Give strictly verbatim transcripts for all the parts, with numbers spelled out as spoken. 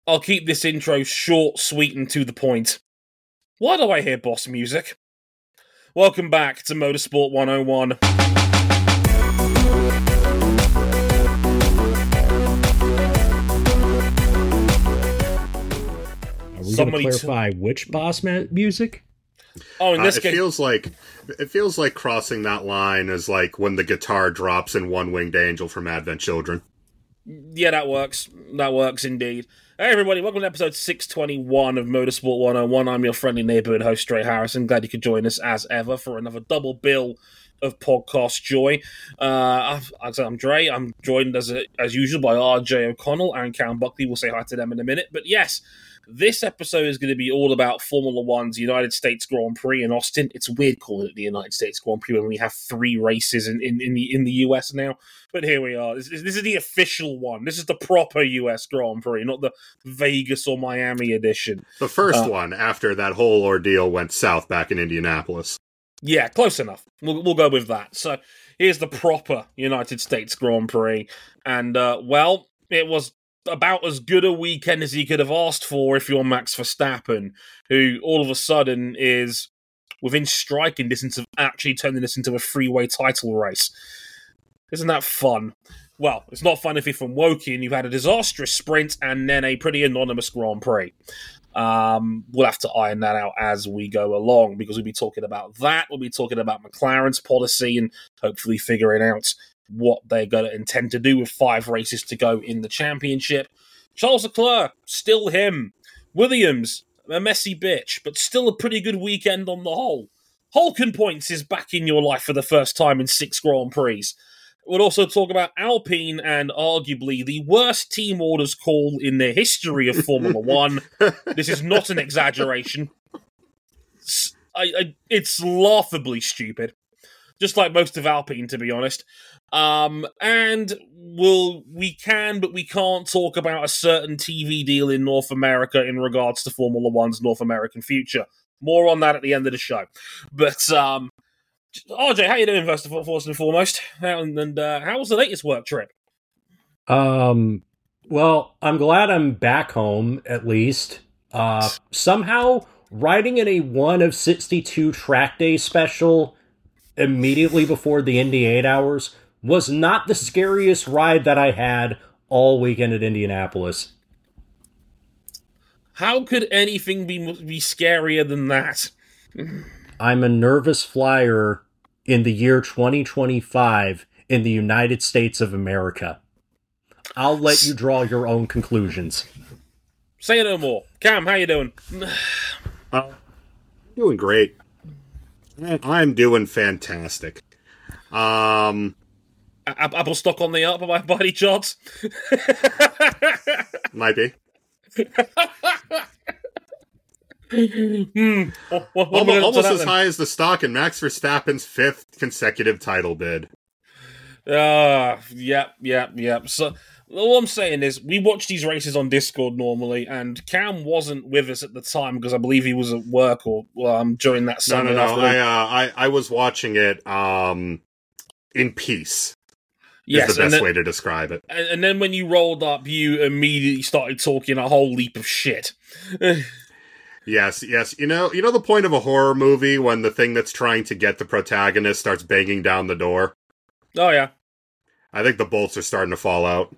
I'll keep this intro short, sweet, and to the point. Why do I hear boss music? Welcome back to Motorsport one oh one. Are we going to clarify t- which boss ma- music? Oh, in this uh, it case, feels like it feels like crossing that line is like when the guitar drops in One Winged Angel from Advent Children. Yeah, that works. That works indeed. Hey everybody, welcome to episode six twenty-one of Motorsport one oh one. I'm your friendly neighbourhood host, Trey Harrison. Glad you could join us as ever for another double bill of podcast joy. Uh, I'm Dre. I'm joined as as usual by R J O'Connell and Cam Buckley. We'll say hi to them in a minute. But yes, this episode is going to be all about Formula One's United States Grand Prix in Austin. It's weird calling it the United States Grand Prix when we have three races in, in, in the in the U S now. But here we are. This, this is the official one. This is the proper U S Grand Prix, not the Vegas or Miami edition. The first uh, one after that whole ordeal went south back in Indianapolis. Yeah, close enough. We'll, we'll go with that. So here's the proper United States Grand Prix. And, uh, well, it was about as good a weekend as you could have asked for if you're Max Verstappen, who all of a sudden is within striking distance of actually turning this into a freeway title race. Isn't that fun? Well, it's not fun if you're from Woking. You've had a disastrous sprint and then a pretty anonymous Grand Prix. Um, we'll have to iron that out as we go along because we'll be talking about that. We'll be talking about McLaren's policy and hopefully figuring out what they're going to intend to do with five races to go in the championship. Charles Leclerc, still him. Williams, a messy bitch, but still a pretty good weekend on the whole. Hulken Points is back in your life for the first time in six Grand Prix. We'll also talk about Alpine and arguably the worst team orders call in the history of Formula One. This is not an exaggeration. It's, I, I, it's laughably stupid. Just like most of Alpine, to be honest. Um, and we'll, we can, but we can't talk about a certain T V deal in North America in regards to Formula One's North American future. More on that at the end of the show. But, um... R J, how you doing, first of first and foremost? And, and uh, how was the latest work trip? Um, well, I'm glad I'm back home, at least. Uh, somehow, riding in a one of sixty-two track day special immediately before the Indy eight hours was not the scariest ride that I had all weekend at Indianapolis. How could anything be, be scarier than that? I'm a nervous flyer in the year twenty twenty-five in the United States of America. I'll let you draw your own conclusions. Say no more. Cam, how you doing? Uh, doing great. I'm doing fantastic. Um, Apple stock on the up by, by any chance? Might be. hmm. what, what, what almost almost as then? high as the stock in Max Verstappen's fifth consecutive title bid. Ah, uh, yep, yep, yep. So all I'm saying is we watch these races on Discord normally, and Cam wasn't with us at the time because I believe he was at work or um, during that No, Sunday. no, no. I, uh, I I was watching it um, in peace. Yes, is the best then, way to describe it. And, and then when you rolled up, you immediately started talking a whole leap of shit. Yes, yes. You know, you know the point of a horror movie when the thing that's trying to get the protagonist starts banging down the door? Oh, yeah. I think the bolts are starting to fall out.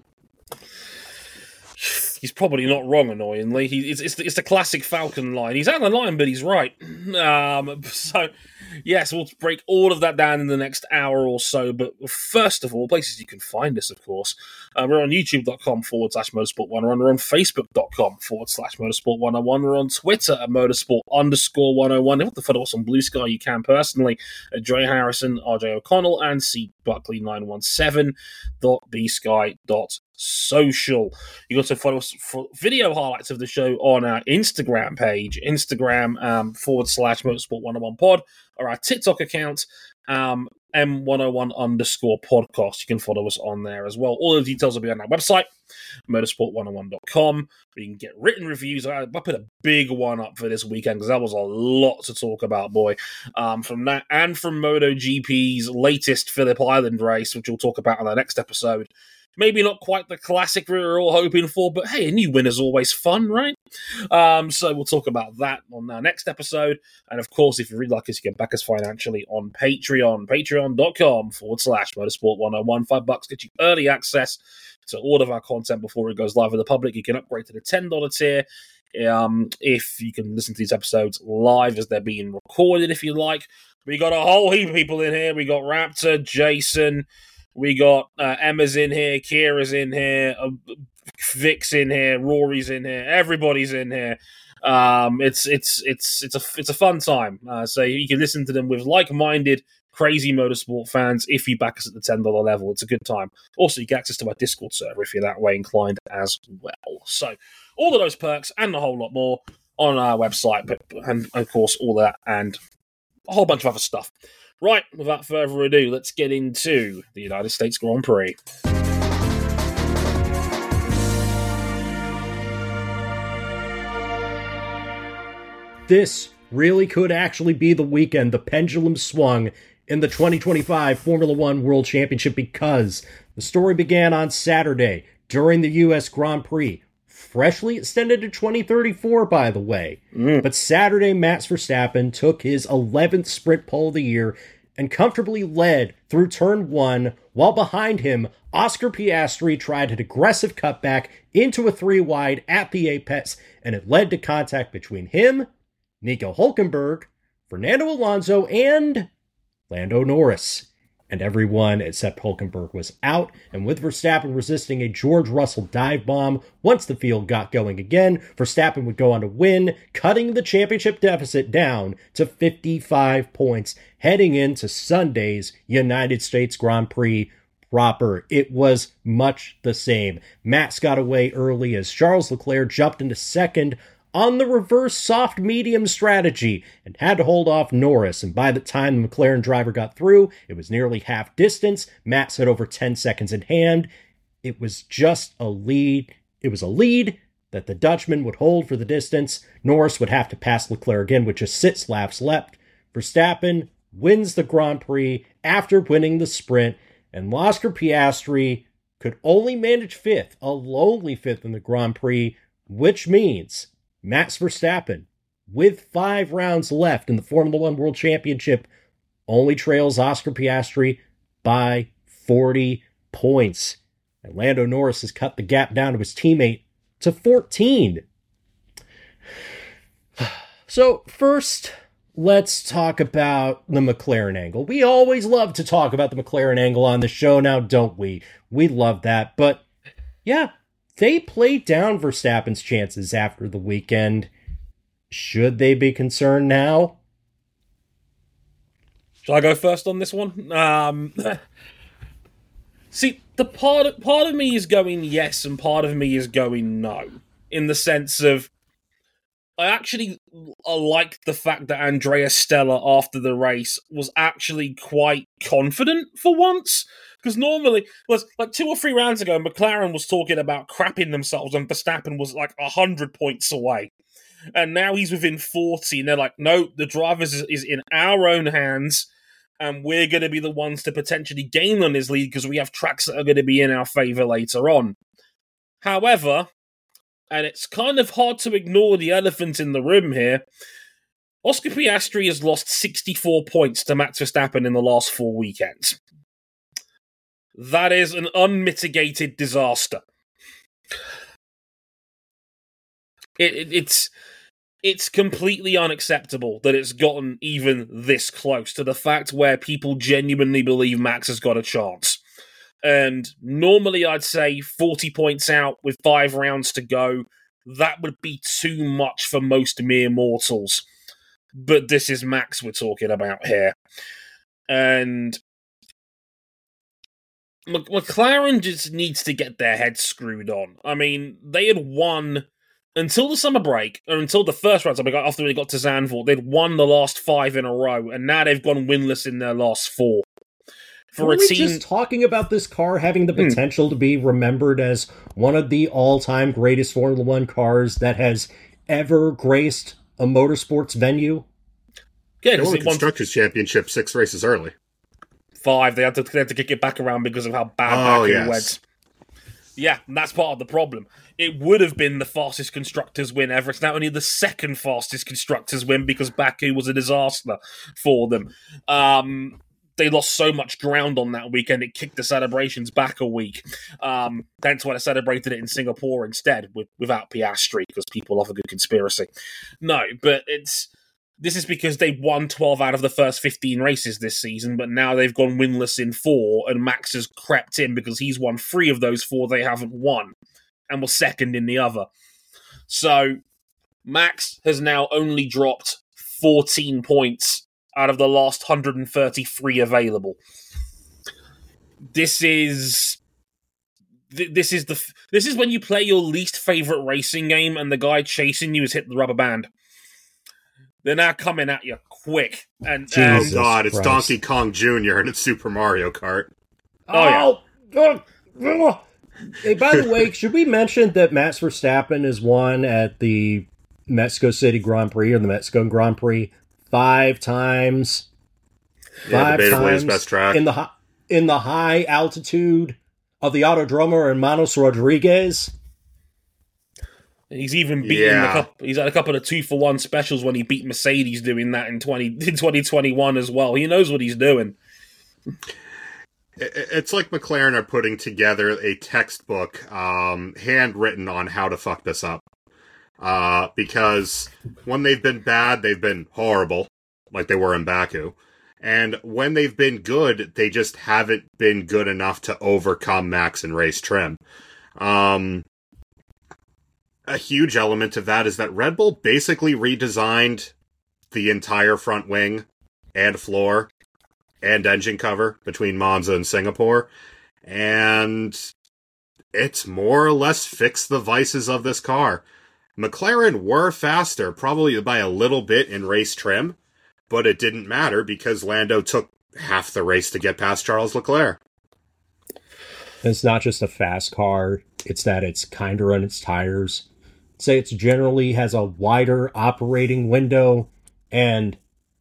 He's probably not wrong, annoyingly. He, it's, it's, it's the classic Falcon line. He's out of the line, but he's right. Um, so, yes, we'll break all of that down in the next hour or so. But first of all, places you can find us, of course. Uh, we're on youtube.com forward slash motorsport one oh one. We're on facebook.com forward slash motorsport one oh one. We're on Twitter at motorsport underscore one oh one. If you want to follow us on Blue Sky, you can personally at Dre Harrison, R J O'Connell, and C Buckley nine one seven dot b sky dot social. You can also follow us for video highlights of the show on our Instagram page, Instagram um, forward slash motorsport one oh one pod, or our TikTok account, um, M one oh one underscore podcast. You can follow us on there as well. All the details will be on our website, motorsport one oh one dot com, where you can get written reviews. I, I put a big one up for this weekend because that was a lot to talk about, boy. Um, from that and from MotoGP's latest Phillip Island race, which we'll talk about on the next episode. Maybe not quite the classic we were all hoping for, but hey, a new winner's always fun, right? Um, so we'll talk about that on our next episode. And of course, if you really like us, you can back us financially on Patreon, patreon.com forward slash motorsport 101. Five bucks gets you early access to all of our content before it goes live with the public. You can upgrade to the ten dollars tier. Um, if you can listen to these episodes live as they're being recorded, if you like. We got a whole heap of people in here. We got Raptor, Jason, we got uh, Emma's in here, Kira's in here, uh, Vic's in here, Rory's in here, everybody's in here. Um, it's it's it's it's a it's a fun time. Uh, so you can listen to them with like-minded, crazy motorsport fans. If you back us at the ten dollars level, it's a good time. Also, you get access to our Discord server if you're that way inclined as well. So all of those perks and a whole lot more on our website, but and of course all that and a whole bunch of other stuff. Right, without further ado, let's get into the United States Grand Prix. This really could actually be the weekend the pendulum swung in the twenty twenty-five Formula One World Championship, because the story began on Saturday during the U S Grand Prix. Freshly extended to twenty thirty-four, by the way. Mm. But Saturday, Max Verstappen took his eleventh sprint pole of the year and comfortably led through turn one, while behind him, Oscar Piastri tried an aggressive cutback into a three-wide at the apex, and it led to contact between him, Nico Hülkenberg, Fernando Alonso, and Lando Norris. And everyone except Hülkenberg was out, and with Verstappen resisting a George Russell dive bomb, once the field got going again, Verstappen would go on to win, cutting the championship deficit down to fifty-five points, heading into Sunday's United States Grand Prix proper. It was much the same. Max got away early as Charles Leclerc jumped into second on the reverse soft-medium strategy and had to hold off Norris, and by the time the McLaren driver got through, it was nearly half distance. Max had over ten seconds in hand. It was just a lead. It was a lead that the Dutchman would hold for the distance. Norris would have to pass Leclerc again with just six laps left. Verstappen wins the Grand Prix after winning the sprint, and Oscar Piastri could only manage fifth, a lonely fifth in the Grand Prix, which means Max Verstappen, with five rounds left in the Formula One World Championship, only trails Oscar Piastri by forty points. And Lando Norris has cut the gap down to his teammate to fourteen. So first, let's talk about the McLaren angle. We always love to talk about the McLaren angle on the show now, don't we? We love that. But yeah, they played down Verstappen's chances after the weekend. Should they be concerned now? Shall I go first on this one? Um, see, the part of, part of me is going yes, and part of me is going no. In the sense of, I actually I liked the fact that Andrea Stella, after the race, was actually quite confident for once. Because normally, was like two or three rounds ago, McLaren was talking about crapping themselves, and Verstappen was like one hundred points away. And now he's within forty, and they're like, no, the driver is, is in our own hands, and we're going to be the ones to potentially gain on his lead because we have tracks that are going to be in our favour later on. However, and it's kind of hard to ignore the elephant in the room here, Oscar Piastri has lost sixty-four points to Max Verstappen in the last four weekends. That is an unmitigated disaster. It, it, it's it's completely unacceptable that it's gotten even this close to the fact where people genuinely believe Max has got a chance. And normally I'd say forty points out with five rounds to go. That would be too much for most mere mortals. But this is Max we're talking about here. And McLaren just needs to get their heads screwed on. I mean, they had won until the summer break, or until the first round after they got to Zandvoort. They'd won the last five in a row, and now they've gone winless in their last four. For Were a we team... just talking about this car having the potential hmm. to be remembered as one of the all-time greatest Formula One cars that has ever graced a motorsports venue? Yeah, they won the Constructors' Championship six races early. Five. They had to they had to kick it back around because of how bad oh, back yes. it went. Yeah, and that's part of the problem. It would have been the fastest constructors win ever. It's now only the second fastest constructors win because Baku was a disaster for them. Um, they lost so much ground on that weekend, it kicked the celebrations back a week. Um, that's why they celebrated it in Singapore instead, with, without Piastri, because people love a good conspiracy. No, but it's... This is because they won twelve out of the first fifteen races this season, but now they've gone winless in four, and Max has crept in because he's won three of those four they haven't won, and was second in the other. So, Max has now only dropped fourteen points out of the last one hundred thirty-three available. This is... This is the this is when you play your least favourite racing game and the guy chasing you has hit the rubber band. They're now coming at you quick. And, and Oh god, it's Christ. Donkey Kong Junior and it's Super Mario Kart. Oh, yeah. oh, Hey, by the way, should we mention that Max Verstappen has won at the Mexico City Grand Prix or the Mexican Grand Prix five times? Yeah, five times best track. in the in the high altitude of the Autodromo in Manos Rodriguez. He's even beaten yeah. a couple, he's had a couple of two for one specials when he beat Mercedes doing that in twenty in twenty twenty-one as well. He knows what he's doing. It's like McLaren are putting together a textbook, um, handwritten on how to fuck this up. Uh, because when they've been bad, they've been horrible, like they were in Baku. And when they've been good, they just haven't been good enough to overcome Max and race trim. Um... A huge element of that is that Red Bull basically redesigned the entire front wing and floor and engine cover between Monza and Singapore, and it's more or less fixed the vices of this car. McLaren were faster, probably by a little bit in race trim, but it didn't matter because Lando took half the race to get past Charles Leclerc. It's not just a fast car, it's that it's kinder on its tires. Say it generally has a wider operating window, and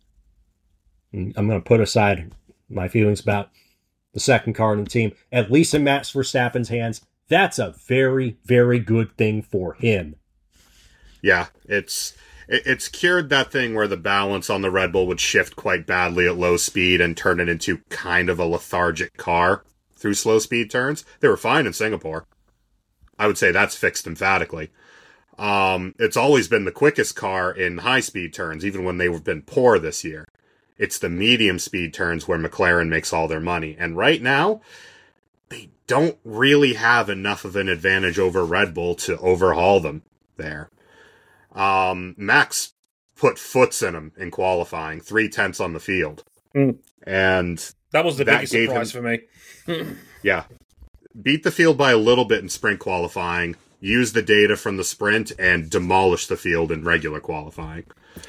I'm going to put aside my feelings about the second car in the team. At least in Max Verstappen's hands, that's a very, very good thing for him. Yeah, it's it's cured that thing where the balance on the Red Bull would shift quite badly at low speed and turn it into kind of a lethargic car through slow speed turns. They were fine in Singapore. I would say that's fixed emphatically. Um, it's always been the quickest car in high-speed turns, even when they've been poor this year. It's the medium-speed turns where McLaren makes all their money. And right now, they don't really have enough of an advantage over Red Bull to overhaul them there. Um, Max put foots in them in qualifying, three-tenths on the field. Mm. And that was the that biggest surprise him, for me. Yeah. Beat the field by a little bit in sprint qualifying, use the data from the sprint, and demolish the field in regular qualifying.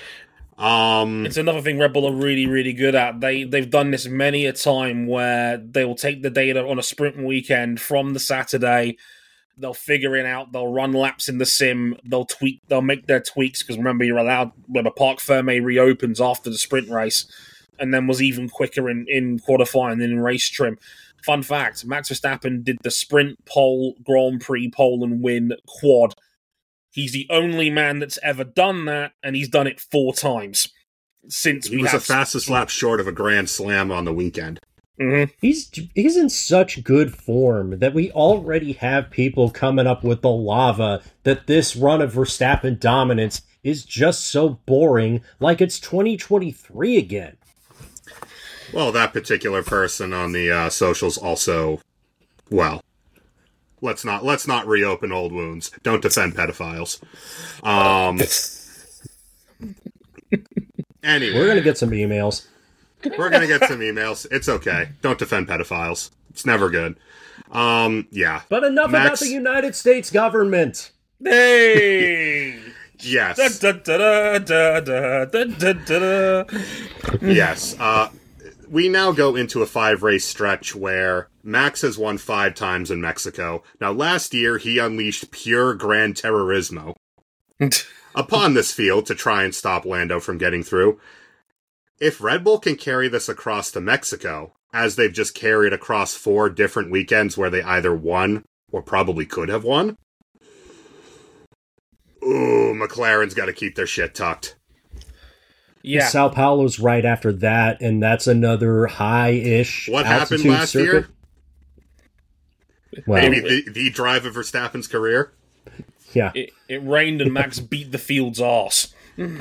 Um, it's another thing Red Bull are really, really good at. They, they've done this many a time where they will take the data on a sprint weekend from the Saturday, they'll figure it out, they'll run laps in the sim, they'll tweak, they'll make their tweaks, because remember, you're allowed, when the Parc Fermé reopens after the sprint race, and then was even quicker in, in qualifying than in race trim. Fun fact, Max Verstappen did the sprint, pole, Grand Prix, pole and win quad. He's the only man that's ever done that, and he's done it four times. Since He we was have... the fastest lap short of a Grand Slam on the weekend. Mm-hmm. He's he's in such good form that we already have people coming up with the lava that this run of Verstappen dominance is just so boring, like it's twenty twenty-three again. Well, that particular person on the uh, socials also, well, let's not let's not reopen old wounds. Don't defend pedophiles. Um. Anyway, we're gonna get some emails. We're gonna get some emails. It's okay. Don't defend pedophiles. It's never good. Um. Yeah. But enough Max... about the United States government. Hey. Yes. Da, da, da, da, da, da, da. Yes. Uh. We now go into a five-race stretch where Max has won five times in Mexico. Now, last year, he unleashed pure Gran Terrorismo upon this field to try and stop Lando from getting through. If Red Bull can carry this across to Mexico, as they've just carried across four different weekends where they either won or probably could have won. Ooh, McLaren's got to keep their shit tucked. Yeah. Sao Paulo's right after that, and that's another high-ish What happened last circuit. year? Well, Maybe the, the drive of Verstappen's career? Yeah. It, it rained and Max beat the field's ass.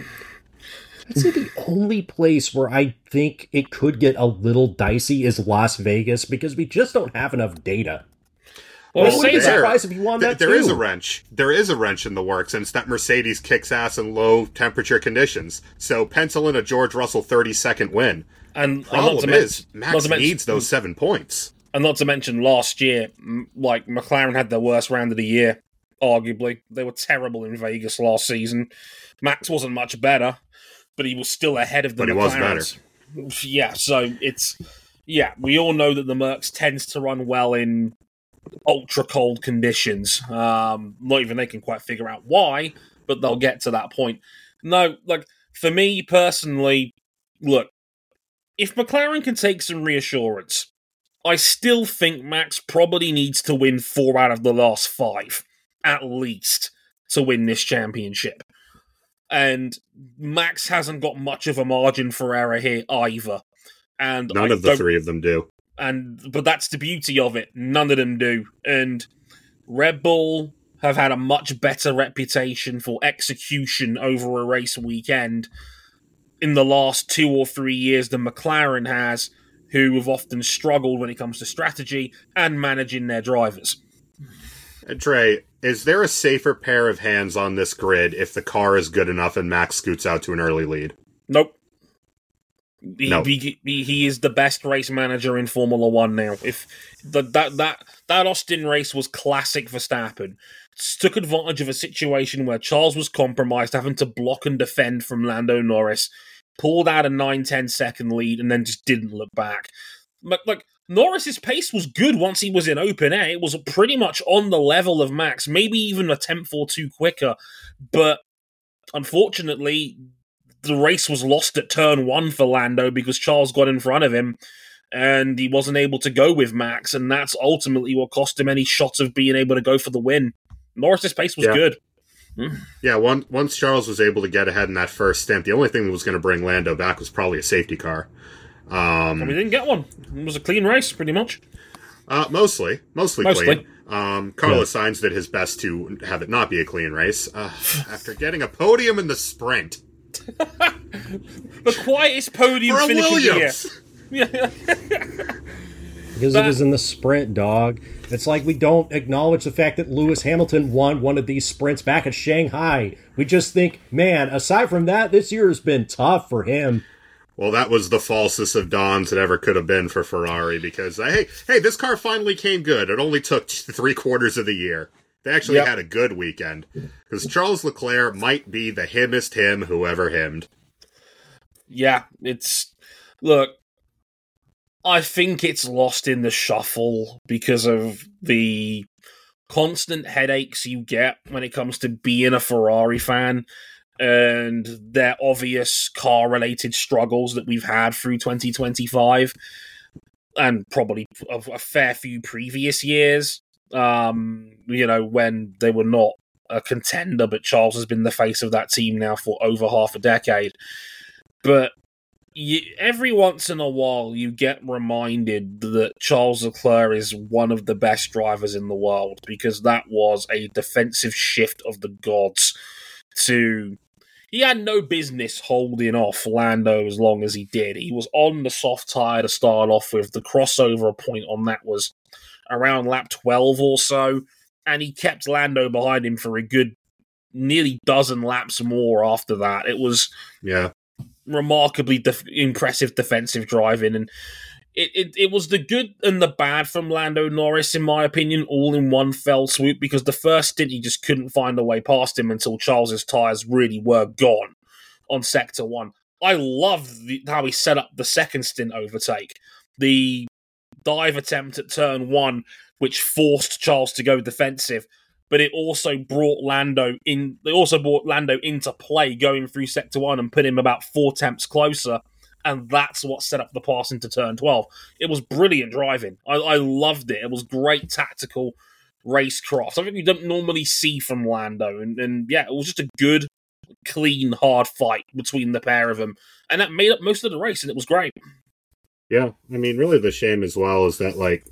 I'd say the only place where I think it could get a little dicey is Las Vegas, because we just don't have enough data. Well, I wouldn't be surprised if you won Th- that there too. is a wrench. There is a wrench in the works, and it's that Mercedes kicks ass in low temperature conditions. So pencil in a George Russell thirty-second win. And problem and is, mention, Max needs those seven points. And not to mention, last year, like McLaren had their worst round of the year, arguably. They were terrible in Vegas last season. Max wasn't much better, but he was still ahead of the but McLarens. He was better. Yeah, so it's... Yeah, we all know that the Mercs tends to run well in ultra cold conditions. Um, not even they can quite figure out why, but they'll get to that point. No, like, for me personally, look, if McLaren can take some reassurance, I still think Max probably needs to win four out of the last five, at least, to win this championship. And Max hasn't got much of a margin for error here either. And None I of the three of them do. And but that's the beauty of it. None of them do. And Red Bull have had a much better reputation for execution over a race weekend in the last two or three years than McLaren has, who have often struggled when it comes to strategy and managing their drivers. Uh, Trey, is there a safer pair of hands on this grid if the car is good enough and Max scoots out to an early lead? Nope. He, no. he, he, he is the best race manager in Formula One now. If the, that that that Austin race was classic Verstappen, took advantage of a situation where Charles was compromised, having to block and defend from Lando Norris, pulled out a nine ten second lead, and then just didn't look back. Like Norris's pace was good once he was in open air. It was pretty much on the level of Max, maybe even a tenth or two quicker. But unfortunately, the race was lost at turn one for Lando because Charles got in front of him and he wasn't able to go with Max, and that's ultimately what cost him any shot of being able to go for the win. Norris's pace was yeah. good. Yeah, one, once Charles was able to get ahead in that first stint, the only thing that was going to bring Lando back was probably a safety car. Um, and we didn't get one. It was a clean race, pretty much. Uh, mostly. Mostly, mostly. clean. Um, Carlos yeah. Sainz did his best to have it not be a clean race. Uh, after getting a podium in the sprint. The quietest podium For finish of Williams. the year. Because that, it was in the sprint, dog. It's like we don't acknowledge the fact that Lewis Hamilton won one of these sprints back at Shanghai. We just think, man, aside from that, this year has been tough for him. Well, that was the falsest of dawns it ever could have been for Ferrari, because, uh, hey, hey, this car finally came good. It only took three quarters of the year. They actually yep. had a good weekend. Because Charles Leclerc might be the himmest him who ever himmed. Yeah, it's... Look, I think it's lost in the shuffle because of the constant headaches you get when it comes to being a Ferrari fan and their obvious car-related struggles that we've had through twenty twenty-five and probably a, a fair few previous years. Um, you know, when they were not a contender, but Charles has been the face of that team now for over half a decade. But you, every once in a while, you get reminded that Charles Leclerc is one of the best drivers in the world, because that was a defensive shift of the gods to... He had no business holding off Lando as long as he did. He was on the soft tyre to start off with. The crossover point on that was around lap twelve or so, and he kept Lando behind him for a good nearly dozen laps more after that. It was yeah remarkably def- impressive defensive driving, and it, it, it was the good and the bad from Lando Norris, in my opinion, all in one fell swoop, because the first stint he just couldn't find a way past him until Charles's tyres really were gone on sector one. I loved the, how he set up the second stint overtake. The dive attempt at turn one, which forced Charles to go defensive, but it also brought Lando in. They also brought Lando into play going through sector one and put him about four tenths closer, and that's what set up the pass into turn twelve. It was brilliant driving. I, I loved it. It was great tactical racecraft. Something you don't normally see from Lando. And, and yeah, it was just a good, clean, hard fight between the pair of them. And that made up most of the race, and it was great. Yeah, I mean, really the shame as well is that, like,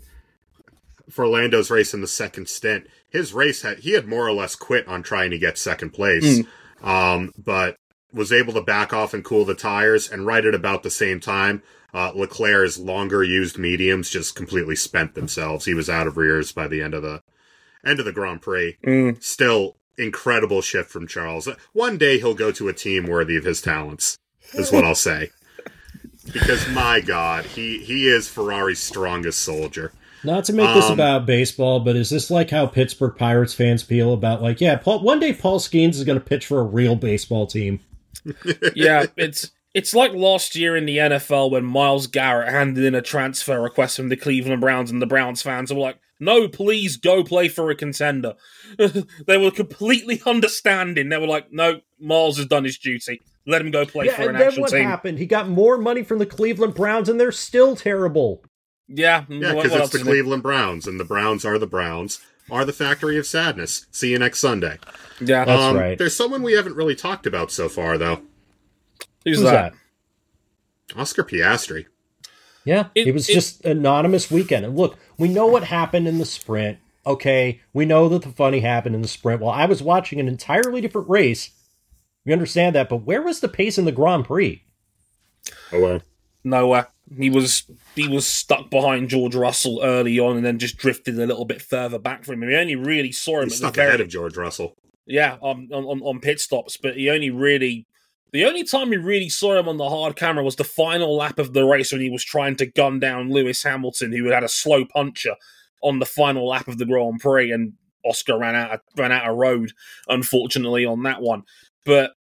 for Lando's race in the second stint, his race had, he had more or less quit on trying to get second place, mm. um, but was able to back off and cool the tires, and right at about the same time, uh, Leclerc's longer used mediums just completely spent themselves. He was out of rears by the end of the end of the Grand Prix. Mm. Still, incredible shift from Charles. One day he'll go to a team worthy of his talents, is what I'll say. Because, my God, he, he is Ferrari's strongest soldier. Not to make um, this about baseball, but is this like how Pittsburgh Pirates fans feel about, like, yeah, Paul, one day Paul Skeens is going to pitch for a real baseball team? Yeah, it's it's like last year in the N F L when Myles Garrett handed in a transfer request from the Cleveland Browns, and the Browns fans were like, no, please go play for a contender. They were completely understanding. They were like, no, Myles has done his duty. Let him go play yeah, for an and then actual what team. happened? He got more money from the Cleveland Browns, and they're still terrible. Yeah, yeah, because it's the Cleveland Browns, and the Browns are the Browns, are the factory of sadness. See you next Sunday. Yeah, that's um, right. There's someone we haven't really talked about so far, though. Who's, Who's that? that? Oscar Piastri. Yeah, it, it was it, just an anonymous weekend. And look, we know what happened in the sprint. Okay, we know that the funny happened in the sprint. Well, I was watching an entirely different race. We understand that, but where was the pace in the Grand Prix? Oh, well. Nowhere. He was he was stuck behind George Russell early on, and then just drifted a little bit further back from him. We only really saw him. He's at stuck the very, ahead of George Russell. Yeah, on, on on pit stops, but he only really the only time we really saw him on the hard camera was the final lap of the race when he was trying to gun down Lewis Hamilton, who had a slow puncher on the final lap of the Grand Prix, and Oscar ran out of, ran out of road, unfortunately, on that one. But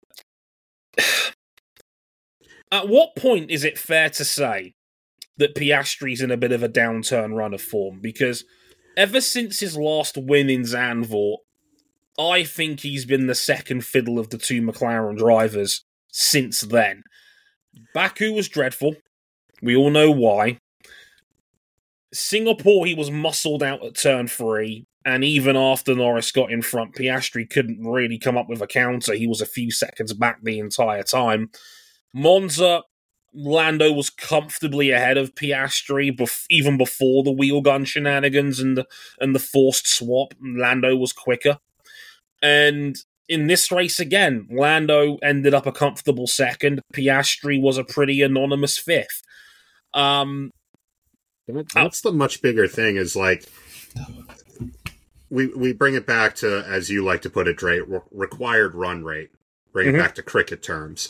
at what point is it fair to say that Piastri's in a bit of a downturn run of form? Because ever since his last win in Zandvoort, I think he's been the second fiddle of the two McLaren drivers since then. Baku was dreadful. We all know why. Singapore, he was muscled out at turn three, and even after Norris got in front, Piastri couldn't really come up with a counter. He was a few seconds back the entire time. Monza, Lando was comfortably ahead of Piastri, bef- even before the wheel gun shenanigans and the, and the forced swap. Lando was quicker. And in this race again, Lando ended up a comfortable second. Piastri was a pretty anonymous fifth. Um, That's the much bigger thing, is like, we we bring it back to, as you like to put it, Dre, re- required run rate. Bring mm-hmm. it back to cricket terms.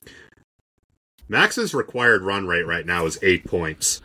Max's required run rate right now is eight points.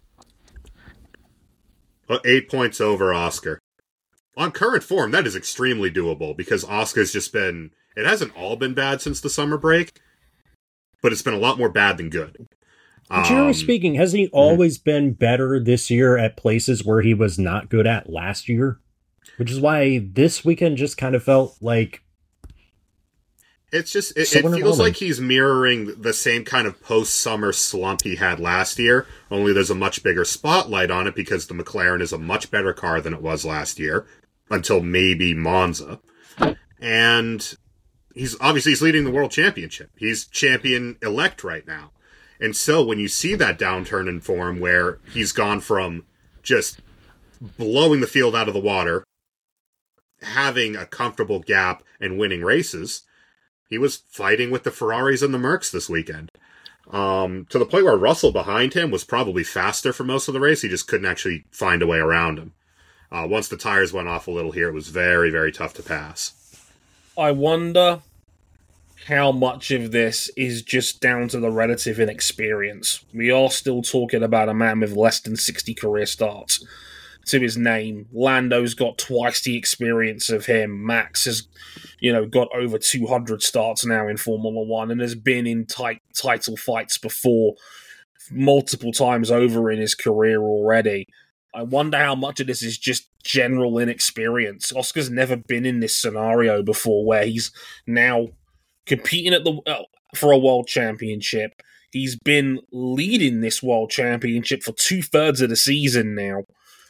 Eight points over Oscar. On current form, that is extremely doable, because Oscar's just been... It hasn't all been bad since the summer break, but it's been a lot more bad than good. Generally um, speaking, has he always mm-hmm. been better this year at places where he was not good at last year? Which is why this weekend just kind of felt like... It's just, it, it feels like he's mirroring the same kind of post-summer slump he had last year, only there's a much bigger spotlight on it because the McLaren is a much better car than it was last year, until maybe Monza. And he's obviously he's leading the world championship. He's champion-elect right now. And so when you see that downturn in form where he's gone from just blowing the field out of the water, having a comfortable gap, and winning races... He was fighting with the Ferraris and the Mercs this weekend. Um, to the point where Russell behind him was probably faster for most of the race. He just couldn't actually find a way around him. Uh, once the tires went off a little here, it was very, very tough to pass. I wonder how much of this is just down to the relative inexperience. We are still talking about a man with less than sixty career starts to his name. Lando's got twice the experience of him. Max has, you know, got over two hundred starts now in Formula One and has been in tight title fights before multiple times over in his career already. I wonder how much of this is just general inexperience. Oscar's never been in this scenario before where he's now competing at the uh, for a world championship. He's been leading this world championship for two-thirds of the season now.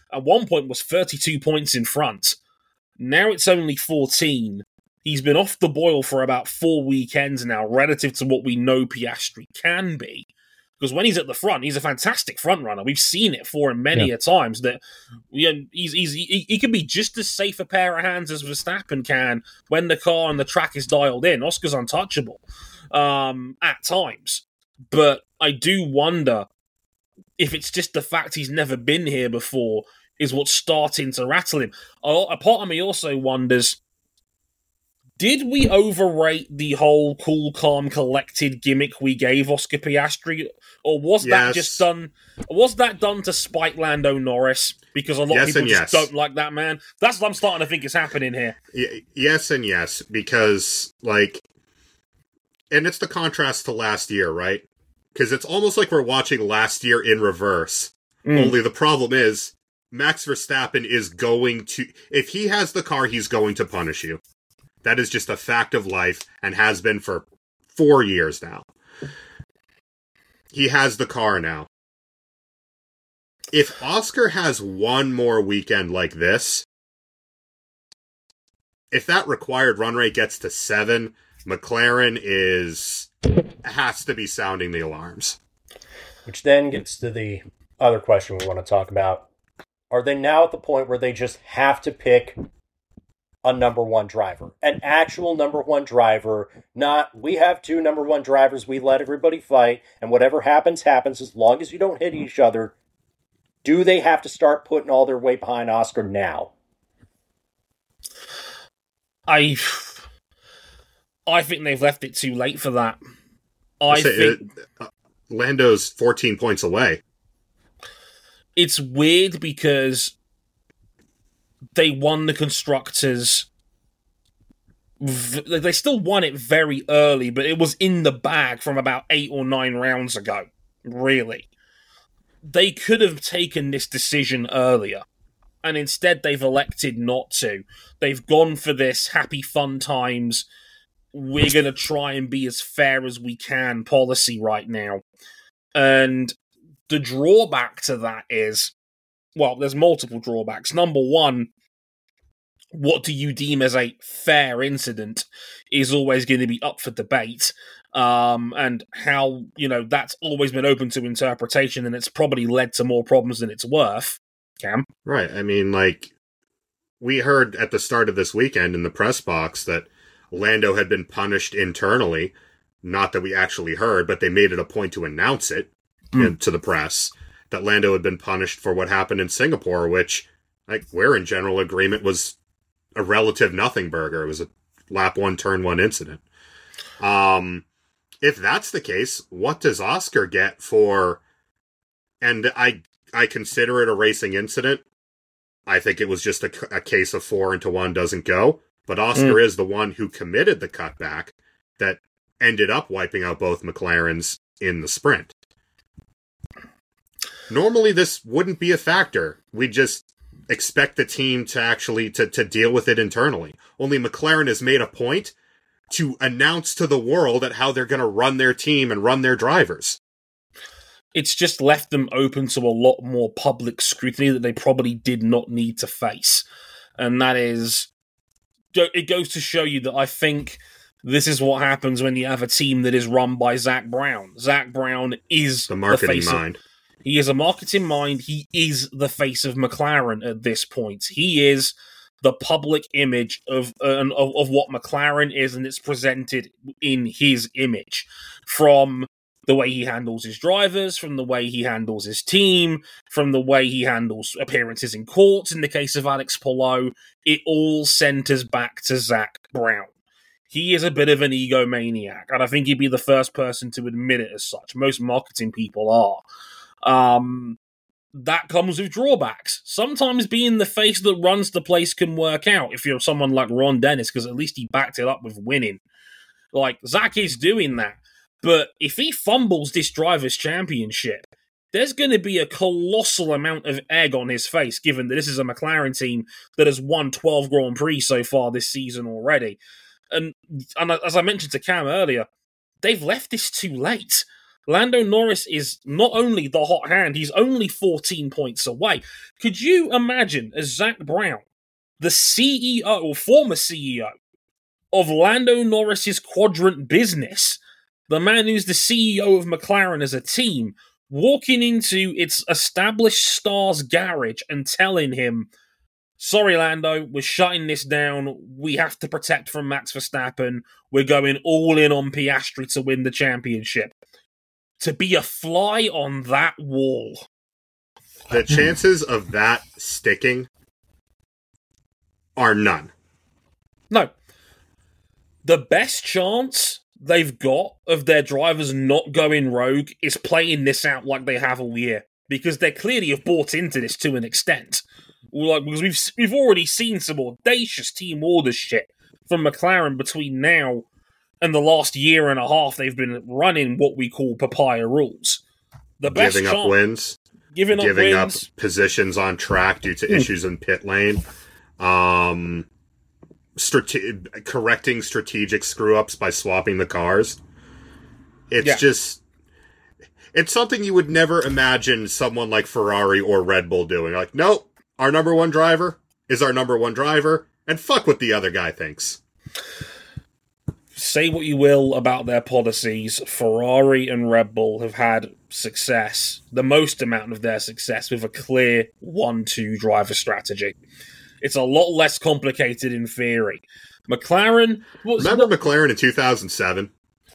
at one point was thirty-two points in front. Now it's only fourteen. He's been off the boil for about four weekends now, relative to what we know Piastri can be. Because when he's at the front, he's a fantastic front runner. We've seen it for him many Yeah. a times that you know, he's, he's he, he can be just as safe a pair of hands as Verstappen can when the car and the track is dialed in. Oscar's untouchable um, at times, but I do wonder if it's just the fact he's never been here before is what's starting to rattle him. A part of me also wonders, did we overrate the whole cool, calm, collected gimmick we gave Oscar Piastri, or was Yes. that just done? Was that done to spite Lando Norris? Because a lot Yes of people and just yes. don't like that man. That's what I'm starting to think is happening here. Y- yes and yes, because, like, and it's the contrast to last year, right? Because it's almost like we're watching last year in reverse. Mm. Only the problem is, Max Verstappen is going to, if he has the car, he's going to punish you. That is just a fact of life and has been for four years now. He has the car now. If Oscar has one more weekend like this, if that required run rate gets to seven, McLaren is has to be sounding the alarms. Which then gets to the other question we want to talk about. Are they now at the point where they just have to pick a number one driver? An actual number one driver, not we have two number one drivers, we let everybody fight, and whatever happens, happens as long as you don't hit each other. Do they have to start putting all their weight behind Oscar now? I, I think they've left it too late for that. I Say, think uh, uh, Lando's fourteen points away. it's weird because they won the Constructors. V- They still won it very early, but it was in the bag from about eight or nine rounds ago, really. They could have taken this decision earlier, and instead they've elected not to. They've gone for this happy fun times, we're going to try and be as fair as we can policy right now. And the drawback to that is, well, there's multiple drawbacks. Number one, what do you deem as a fair incident is always going to be up for debate. Um, and how, you know, that's always been open to interpretation, and it's probably led to more problems than it's worth. Cam? Right. I mean, like, we heard at the start of this weekend in the press box that Lando had been punished internally. Not that we actually heard, but they made it a point to announce it Mm. to the press, that Lando had been punished for what happened in Singapore, which, like, we're in general agreement was a relative nothing burger. It was a lap one, turn one incident. Um, if that's the case, what does Oscar get for, and I, I consider it a racing incident. I think it was just a, a case of four into one doesn't go, but Oscar Mm. is the one who committed the cutback that ended up wiping out both McLarens in the sprint. Normally this wouldn't be a factor. We just expect the team to actually to, to deal with it internally. Only McLaren has made a point to announce to the world at how they're going to run their team and run their drivers. It's just left them open to a lot more public scrutiny that they probably did not need to face. And that is, it goes to show you that I think this is what happens when you have a team that is run by Zach Brown. Zach Brown is The marketing face mind. Of, he is a marketing mind. He is the face of McLaren at this point. He is the public image of, uh, of of what McLaren is, and it's presented in his image. From the way he handles his drivers, from the way he handles his team, from the way he handles appearances in courts, in the case of Alex Palou, it all centers back to Zach Brown. He is a bit of an egomaniac, and I think he'd be the first person to admit it as such. Most marketing people are. Um, that comes with drawbacks. Sometimes being the face that runs the place can work out if you're someone like Ron Dennis, because at least he backed it up with winning. Like, Zach is doing that. But if he fumbles this driver's championship, there's going to be a colossal amount of egg on his face, given that this is a McLaren team that has won twelve Grand Prix so far this season already. And, and as I mentioned to Cam earlier, they've left this too late. Lando Norris is not only the hot hand, he's only fourteen points away. Could you imagine as Zach Brown, the C E O or former C E O of Lando Norris's Quadrant business, the man who's the C E O of McLaren as a team, walking into its established stars garage and telling him, sorry, Lando, we're shutting this down. We have to protect from Max Verstappen. We're going all in on Piastri to win the championship. To be a fly on that wall. The chances of that sticking are none. No. The best chance they've got of their drivers not going rogue is playing this out like they have all year. Because they clearly have bought into this to an extent. Like, because we've we've already seen some audacious team order shit from McLaren between now and the last year and a half they've been running what we call papaya rules. The best giving chance, up wins, giving up giving wins. up positions on track due to issues in pit lane, um, strate- correcting strategic screw ups by swapping the cars. It's Yeah. just. It's something you would never imagine someone like Ferrari or Red Bull doing. Like, nope, our number one driver is our number one driver, and fuck what the other guy thinks. Say what you will about their policies, Ferrari and Red Bull have had success, the most amount of their success, with a clear one two driver strategy. It's a lot less complicated in theory. McLaren... Was, Remember McLaren in two thousand seven?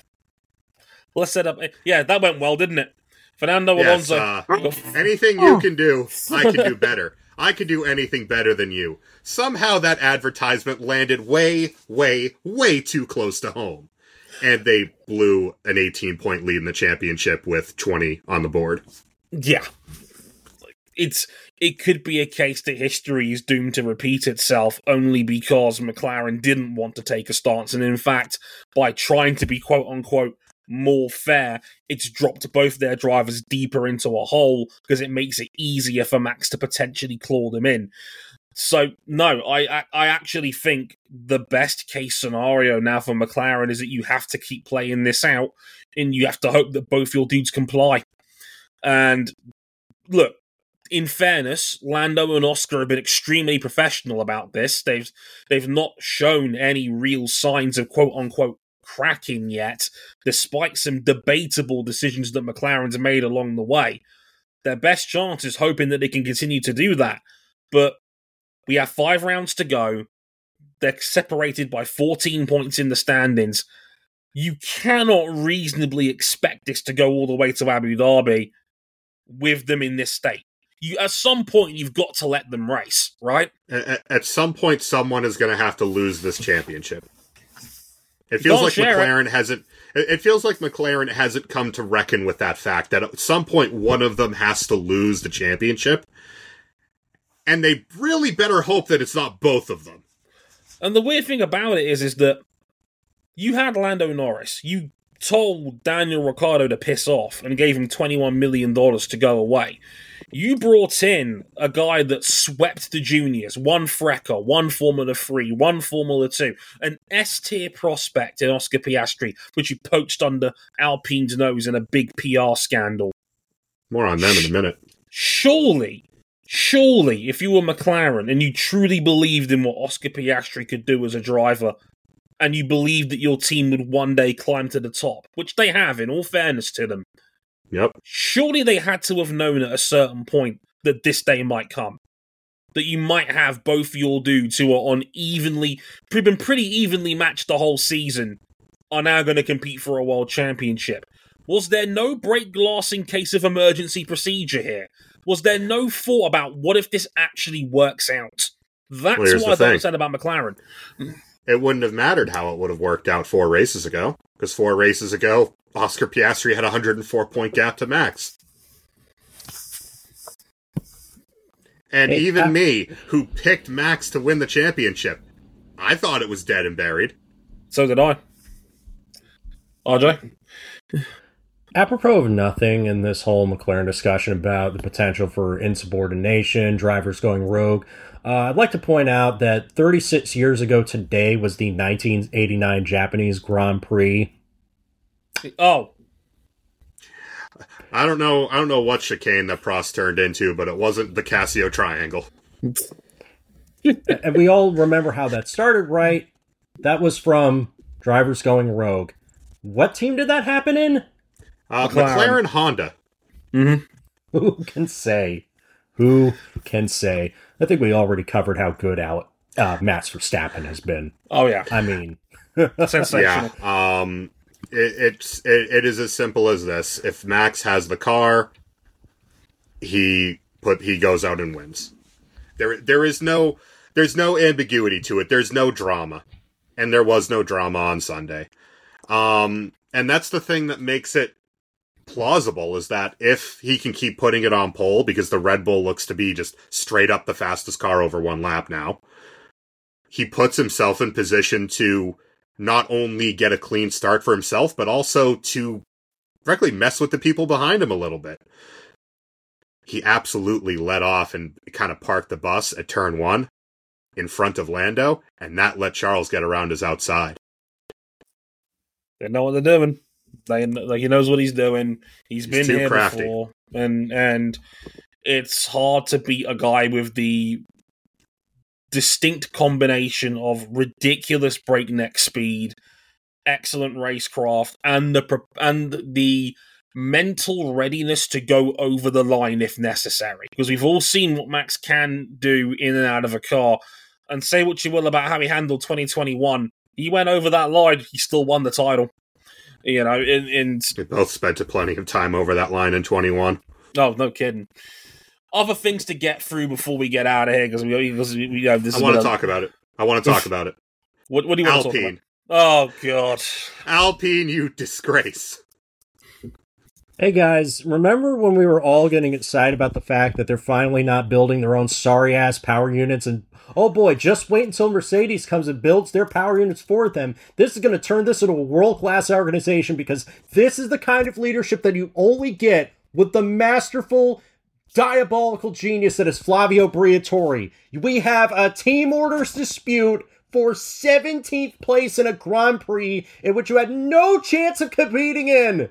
Let's set up... Yeah, that went well, didn't it? Fernando Yes, Alonso... uh, anything you can do, I can do better. I can do anything better than you. Somehow that advertisement landed way, way, way too close to home. And they blew an eighteen-point lead in the championship with twenty on the board. Yeah. It's It could be a case that history is doomed to repeat itself only because McLaren didn't want to take a stance. And in fact, by trying to be quote-unquote more fair, it's dropped both their drivers deeper into a hole because it makes it easier for Max to potentially claw them in. So, no, I, I actually think the best case scenario now for McLaren is that you have to keep playing this out and you have to hope that both your dudes comply. And look, in fairness, Lando and Oscar have been extremely professional about this. They've they've not shown any real signs of quote-unquote cracking yet, despite some debatable decisions that McLaren's made along the way. Their best chance is hoping that they can continue to do that. But we have five rounds to go. They're separated by fourteen points in the standings. You cannot reasonably expect this to go all the way to Abu Dhabi with them in this state. You, at some point, you've got to let them race, right? At, at some point, someone is going to have to lose this championship. It feels like McLaren it. hasn't. It feels like McLaren hasn't come to reckon with that fact that at some point one of them has to lose the championship, and they really better hope that it's not both of them. And the weird thing about it is, is that you had Lando Norris. You told Daniel Ricciardo to piss off and gave him twenty-one million dollars to go away. You brought in a guy that swept the juniors, one Freca, one Formula three, one Formula two, an S-tier prospect in Oscar Piastri, which you poached under Alpine's nose in a big P R scandal. More on them in a minute. Surely, surely, if you were McLaren and you truly believed in what Oscar Piastri could do as a driver, and you believed that your team would one day climb to the top, which they have, in all fairness to them, yep. Surely they had to have known at a certain point that this day might come. That you might have both your dudes who are on evenly, been pretty evenly matched the whole season, are now going to compete for a world championship. Was there no break glass in case of emergency procedure here? Was there no thought about what if this actually works out? That's well, what I don't understand about McLaren. It wouldn't have mattered how it would have worked out four races ago, because four races ago, Oscar Piastri had a one hundred four point gap to Max. And hey, even uh, me, who picked Max to win the championship, I thought it was dead and buried. So did I. R J? Apropos of nothing in this whole McLaren discussion about the potential for insubordination, drivers going rogue, uh, I'd like to point out that thirty-six years ago today was the nineteen eighty-nine Japanese Grand Prix. Oh. I don't know. I don't know what chicane that Prost turned into, but it wasn't the Casio Triangle. And we all remember how that started, right? That was from drivers going rogue. What team did that happen in? Uh, McLaren. McLaren Honda. Mm-hmm. Who can say? Who can say? I think we already covered how good Al- uh, Max Verstappen has been. Oh, yeah. I mean... Sensational. Yeah. Um, it, it's, it, it is as simple as this. If Max has the car, he put he goes out and wins. There, there is no... There's no ambiguity to it. There's no drama. And there was no drama on Sunday. Um, and that's the thing that makes it plausible, is that if he can keep putting it on pole, because the Red Bull looks to be just straight up the fastest car over one lap now, he puts himself in position to not only get a clean start for himself, but also to, frankly, mess with the people behind him a little bit. He absolutely let off and kind of parked the bus at turn one in front of Lando, and that let Charles get around his outside. They know what they're doing. They like he knows what he's doing. He's, he's been here crafty. before, and and it's hard to beat a guy with the distinct combination of ridiculous breakneck speed, excellent racecraft, and the and the mental readiness to go over the line if necessary. Because we've all seen what Max can do in and out of a car. And say what you will about how he handled twenty twenty-one, he went over that line, he still won the title. You know, in, in they both spent plenty of time over that line in twenty-one. Oh, no kidding. Other things to get through before we get out of here, because we, because we, you know, this I is want to a, talk about it. I want to talk about it. What, what do you want Alpine. to talk about? Oh, God. Alpine, you disgrace. Hey guys, remember when we were all getting excited about the fact that they're finally not building their own sorry-ass power units, and oh boy, just wait until Mercedes comes and builds their power units for them. This is going to turn this into a world-class organization, because this is the kind of leadership that you only get with the masterful, diabolical genius that is Flavio Briatore. We have a team orders dispute for seventeenth place in a Grand Prix in which you had no chance of competing in.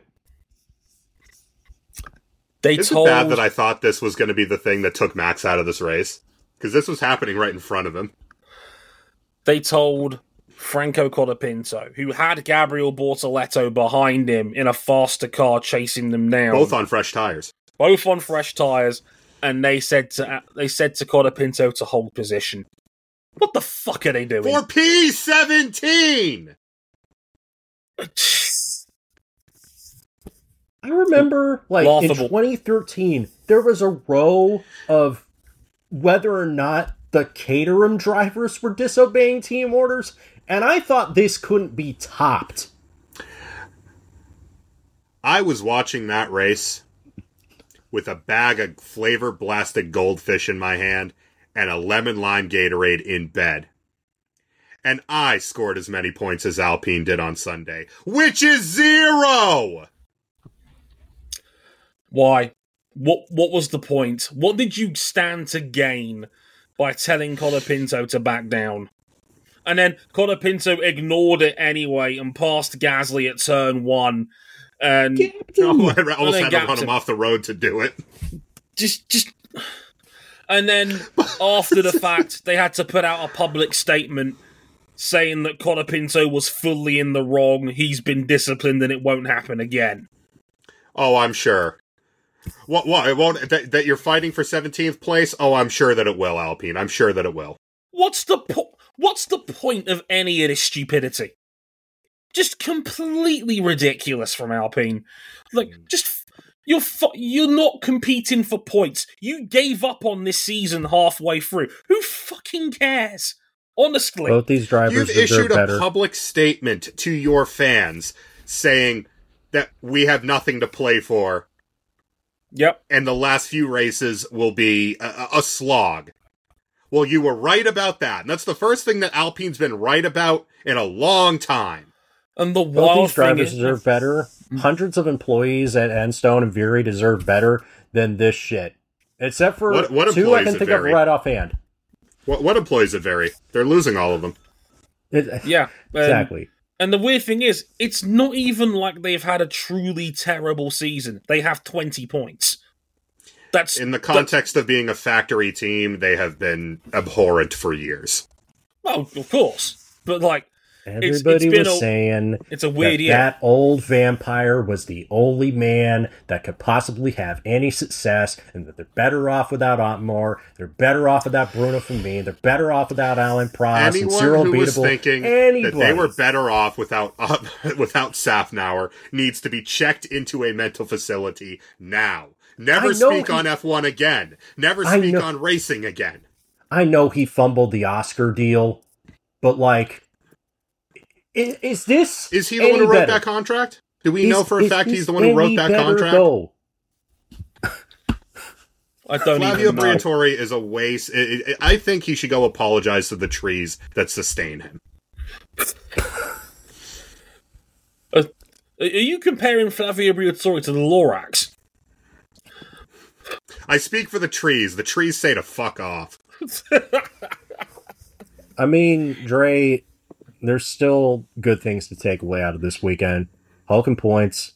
They Is told... it bad that I thought this was going to be the thing that took Max out of this race? Because this was happening right in front of him. They told Franco Colapinto, who had Gabriel Bortoleto behind him in a faster car chasing them down. Both on fresh tires. Both on fresh tires, and they said to they said to Colapinto to hold position. What the fuck are they doing? For P seventeen! I remember, like, Laughable. in twenty thirteen, there was a row of whether or not the Caterham drivers were disobeying team orders, and I thought this couldn't be topped. I was watching that race with a bag of flavor-blasted goldfish in my hand and a lemon lime Gatorade in bed. And I scored as many points as Alpine did on Sunday, which is zero! Why? What What was the point? What did you stand to gain by telling Colapinto to back down? And then Colapinto ignored it anyway and passed Gasly at turn one. And oh, I almost had to run him off the road to do it. Just, just... And then, after the fact, they had to put out a public statement saying that Colapinto was fully in the wrong, he's been disciplined, and it won't happen again. Oh, I'm sure. What? What? It won't. That, that you're fighting for seventeenth place? Oh, I'm sure that it will, Alpine. I'm sure that it will. What's the po- What's the point of any of this stupidity? Just completely ridiculous from Alpine. Like, just you're fu- you're not competing for points. You gave up on this season halfway through. Who fucking cares? Honestly, both these drivers you've deserve issued a better. public statement to your fans saying that we have nothing to play for. Yep. And the last few races will be a, a slog. Well, you were right about that. And that's the first thing that Alpine's been right about in a long time. And the Both wild these drivers thing deserve is, better. Hundreds of employees at Enstone and Viry deserve better than this shit. Except for what, what two I can at think Viry? of right offhand. What, what employees at Viry? They're losing all of them. It, yeah. Exactly. And the weird thing is, it's not even like they've had a truly terrible season. They have twenty points. That's in the context of being a factory team, they have been abhorrent for years. Well, of course. But, like, Everybody it's, it's was a, saying it's a weird that year. that old vampire was the only man that could possibly have any success, and that they're better off without Otmar, they're better off without Bruno Famine, they're better off without Alan Prost, Anyone and Cyril who was Beatable. thinking Anybody. that they were better off without uh, without Safnauer needs to be checked into a mental facility now. Never speak he, on F one again. Never speak on racing again. I know he fumbled the Oscar deal, but, like, is, is this Is he the one who wrote better? that contract? Do we is, know for a is, fact is he's the one who wrote that contract? Though? I don't Flavio even know. Briatore is a waste. It, it, I think he should go apologize to the trees that sustain him. uh, are you comparing Flavio Briatore to the Lorax? I speak for the trees. The trees say to fuck off. I mean, Dre, there's still good things to take away out of this weekend. Hulking points.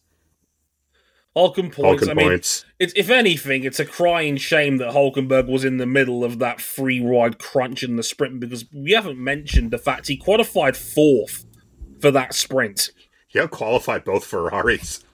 Hulken points. Hulken I mean, points. It's, if anything, it's a crying shame that Hulkenberg was in the middle of that free ride crunch in the sprint, because we haven't mentioned the fact he qualified fourth for that sprint. He had qualified both Ferraris.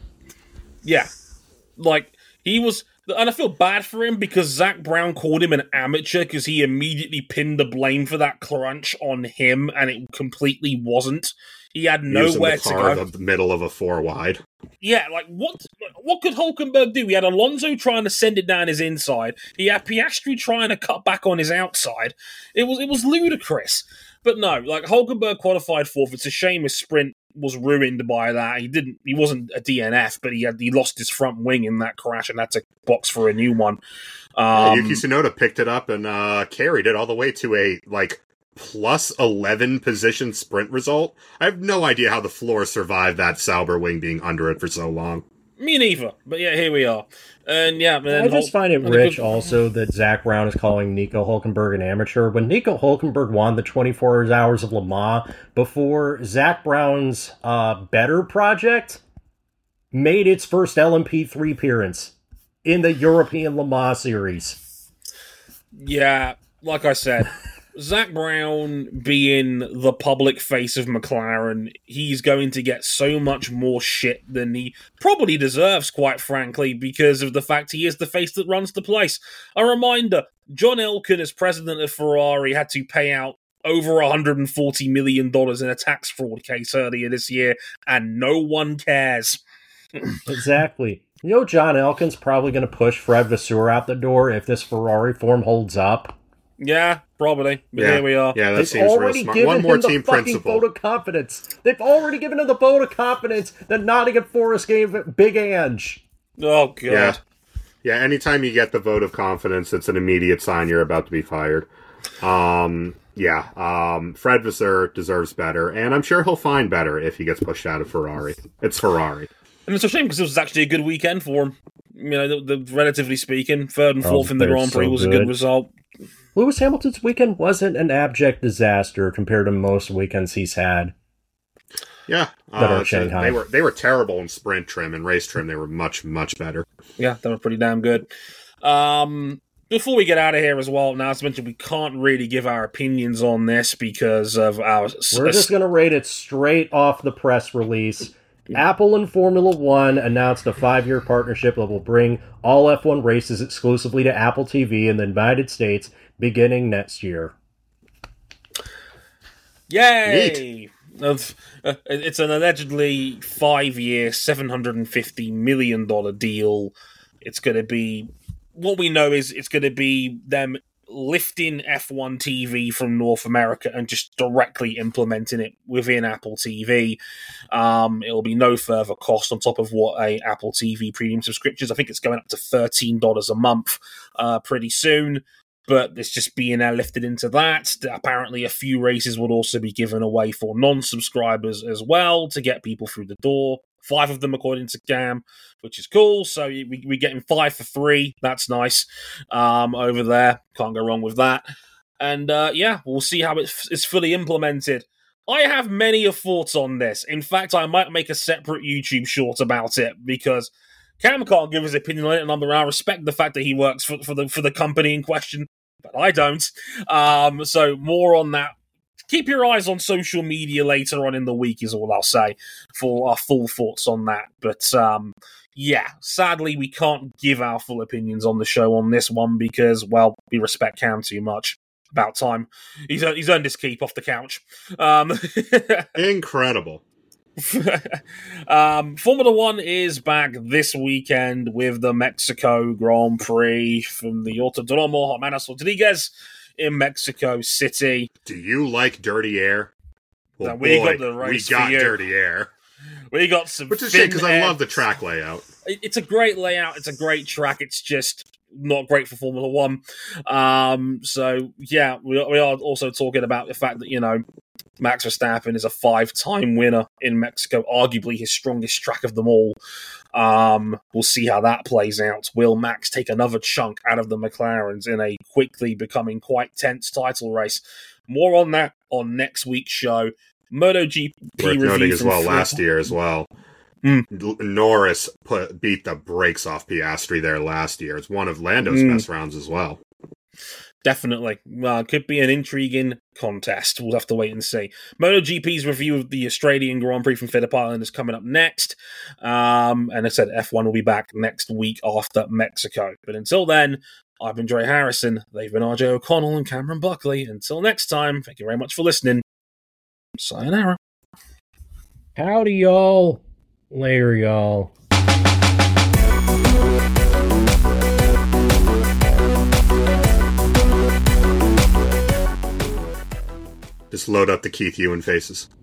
Yeah. Like, he was... And I feel bad for him because Zach Brown called him an amateur because he immediately pinned the blame for that crunch on him, and it completely wasn't. He had nowhere Using the to car go. in the middle of a four wide. Yeah, like what? What could Hulkenberg do? He had Alonso trying to send it down his inside. He had Piastri trying to cut back on his outside. It was it was ludicrous. But no, like Hulkenberg qualified fourth. It's a shame his sprint was ruined by that. He didn't. He wasn't a D N F, but he had he lost his front wing in that crash and had to box for a new one. Um, Yuki Tsunoda picked it up and uh, carried it all the way to a like plus eleven position sprint result. I have no idea how the floor survived that Sauber wing being under it for so long. Me neither. But yeah, here we are. And yeah, man, I just Hul- find it and rich good- also that Zach Brown is calling Nico Hulkenberg an amateur. When Nico Hulkenberg won the twenty-four hours of Le Mans before Zach Brown's uh, Better project made its first L M P three appearance in the European Le Mans series. Yeah, like I said, Zach Brown being the public face of McLaren, he's going to get so much more shit than he probably deserves, quite frankly, because of the fact he is the face that runs the place. A reminder, John Elkann, as president of Ferrari, had to pay out over one hundred forty million dollars in a tax fraud case earlier this year, and no one cares. Exactly. You know, John Elkann's probably going to push Fred Vasseur out the door if this Ferrari form holds up. Yeah, probably. But Yeah. here we are. Yeah, that They've seems real already smart. given One more him the team fucking principal. vote of confidence. They've already given him the vote of confidence that Nottingham Forest gave Big Ange. Oh, God. Yeah. Yeah, anytime you get the vote of confidence, it's an immediate sign you're about to be fired. Um, yeah, um, Fred Vasseur deserves better, and I'm sure he'll find better if he gets pushed out of Ferrari. It's Ferrari. And it's a shame because it was actually a good weekend for him. You know, the, the, relatively speaking, third and Oh, fourth in the they're Grand Prix so was a good. good result. Lewis Hamilton's weekend wasn't an abject disaster compared to most weekends he's had. Yeah, That are uh, Shanghai. they were they were terrible in sprint trim and race trim. They were much much better. Yeah, they were pretty damn good. Um, before we get out of here as well, now as mentioned, we can't really give our opinions on this because of our... We're just going to rate it straight off the press release. Apple and Formula One announced a five-year partnership that will bring all F one races exclusively to Apple T V in the United States beginning next year. Yay! Of, uh, it's an allegedly five-year, seven hundred fifty million dollars deal. It's going to be... What we know is it's going to be them lifting F one T V from North America and just directly implementing it within Apple T V. Um, it'll be no further cost on top of what a Apple T V premium subscription is. I think it's going up to thirteen dollars a month uh, pretty soon, but it's just being now lifted into that. Apparently a few races would also be given away for non-subscribers as well to get people through the door. Five of them, according to Cam, which is cool. So we, we're getting five for free. That's nice um, over there. Can't go wrong with that. And uh, yeah, we'll see how it's, it's fully implemented. I have many of thoughts on this. In fact, I might make a separate YouTube short about it because Cam can't give his opinion on it, and I respect the fact that he works for, for the for the company in question, but I don't. Um, so more on that. Keep your eyes on social media later on in the week is all I'll say for our full thoughts on that. But um, yeah, sadly we can't give our full opinions on the show on this one because, well, we respect Cam too much. About time. He's he's earned his keep off the couch. Um, Incredible. um, Formula One is back this weekend with the Mexico Grand Prix from the Autodromo Hermanos Rodriguez in Mexico City. Do you like dirty air? Well, no, we boy, got the race we got for you. dirty air. We got some. Which is a shame because I love the track layout. It's a great layout. It's a great track. It's just not great for Formula One. Um, so yeah, we we are also talking about the fact that, you know, Max Verstappen is a five-time winner in Mexico, arguably his strongest track of them all. Um, we'll see how that plays out. Will Max take another chunk out of the McLarens in a quickly becoming quite tense title race? More on that on next week's show. MotoGP Worth review noting as well Fred- last year as well. Mm. Norris put beat the brakes off Piastri there last year. It's one of Lando's Mm. best rounds as well. Definitely. Uh, could be an intriguing contest. We'll have to wait and see. MotoGP's review of the Australian Grand Prix from Phillip Island is coming up next. Um, and I said F one will be back next week after Mexico. But until then, I've been Dre Harrison. They've been R J O'Connell and Cameron Buckley. Until next time, thank you very much for listening. Sayonara. Howdy, y'all. Later, y'all. Just load up the Keith Ewan faces.